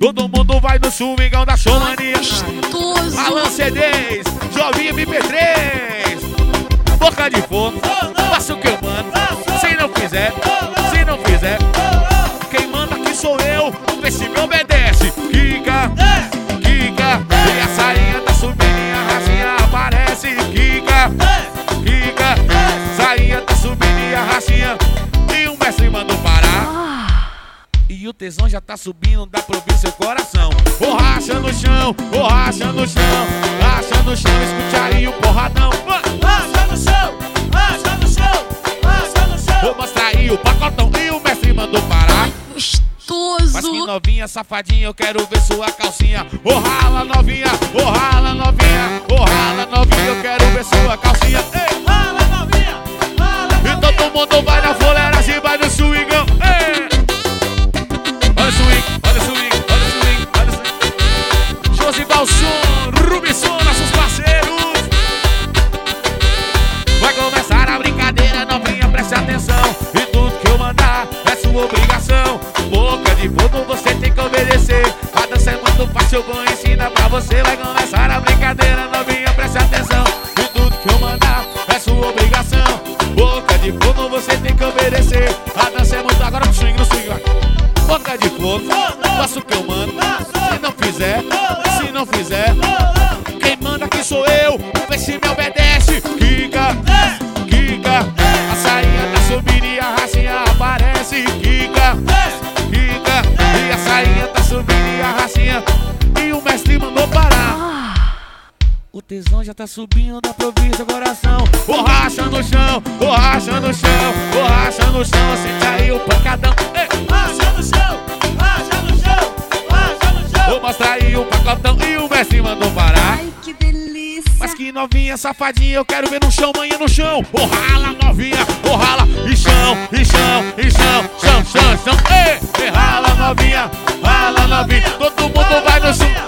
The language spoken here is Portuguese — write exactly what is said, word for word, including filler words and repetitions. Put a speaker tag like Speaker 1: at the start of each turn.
Speaker 1: Todo mundo vai no swingão da showmania.
Speaker 2: Gostoso.
Speaker 1: Alan C Ds, Jovinho M P três. Boca de fogo, faça o que eu mando. Se não fizer, se não fizer, quem manda aqui sou eu. Vê se me obedece. Kika, Kika. E a sainha tá subindo e a racinha aparece. Kika, Kika. Sainha tá subindo e a racinha. E o mestre mandou parar. E o tesão já tá subindo, dá pra ouvir seu coração. Ô racha no chão, ô racha no chão, racha no chão, escute aí o porradão.
Speaker 3: Racha no chão, racha no chão, racha no chão.
Speaker 1: Vou mostrar aí o pacotão e o mestre mandou parar.
Speaker 2: Gostoso.
Speaker 1: Mas que novinha, safadinha, eu quero ver sua calcinha. Ô rala novinha, ô rala novinha, ô rala novinha, eu quero ver sua calcinha. Ei!
Speaker 3: Rala novinha, rala novinha.
Speaker 1: E todo mundo vai na fuleiragem, vai no swingão. Ei! Olha o swing, olha o swing, olha o swing, olha o swing. Josival Som, Rubisson, nossos parceiros. Vai começar a brincadeira, novinha, preste atenção. E tudo que eu mandar é sua obrigação. Boca de fogo, você tem que obedecer. A dança é muito fácil, eu vou ensinar pra você. Vai começar a brincadeira, novinha, preste atenção. E tudo que eu mandar é sua obrigação. Boca de fogo, você tem que obedecer. A dança é muito... Agora no swing, no swing, vai. Boca de fogo, faço o que eu mando. Se não fizer, se não fizer, quem manda aqui sou eu. Vê se me obedece. Kika, Kika. A sainha tá subindo e a racinha aparece. Kika, Kika. E a sainha tá subindo e a racinha. E o mestre mandou parar. O tesão já tá subindo, dá pra ouvir seu coração. Ô racha no chão, ô racha no chão, ô racha no chão. Sente aí o pancadão. Ei!
Speaker 3: Racha no chão, racha no chão, racha no chão.
Speaker 1: Vou mostrar aí o pacotão e o mestre mandou parar.
Speaker 2: Ai, que delícia.
Speaker 1: Mas que novinha, safadinha, eu quero ver no chão, manhã no chão. Ô rala novinha, ô rala, e chão, e chão, e chão, chão, chão, chão. Ei, e rala novinha, rala novinha. Todo mundo vai no chão.